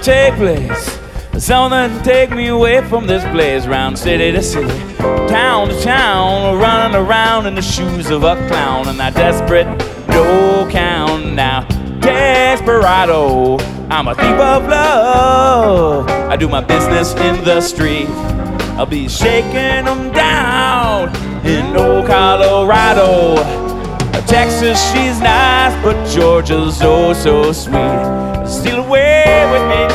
take place. Something take me away from this place. Round city to city, town to town, running around in the shoes of a clown. And that desperate, no count now. Desperado, I'm a thief of love. I do my business in the street. I'll be shaking them down in old Colorado. Texas, she's nice, but Georgia's oh so sweet. Steal away with me.